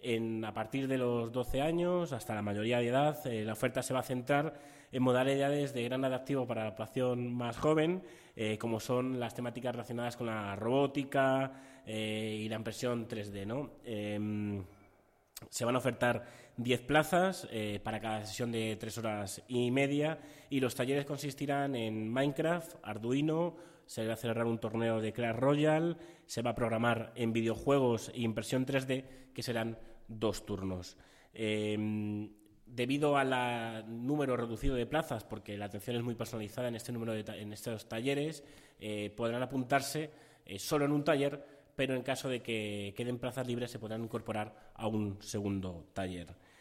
A partir de los 12 años hasta la mayoría de edad, la oferta se va a centrar en modalidades de gran atractivo para la población más joven, como son las temáticas relacionadas con la robótica y la impresión 3D, ¿no? Se van a ofertar 10 plazas para cada sesión de 3 horas y media, y los talleres consistirán en Minecraft, Arduino, se va a celebrar un torneo de Clash Royale, se va a programar en videojuegos e impresión 3D, que serán 2 turnos. Debido al número reducido de plazas, porque la atención es muy personalizada en en estos talleres, podrán apuntarse solo en un taller, pero en caso de que queden plazas libres se podrán incorporar a un segundo taller.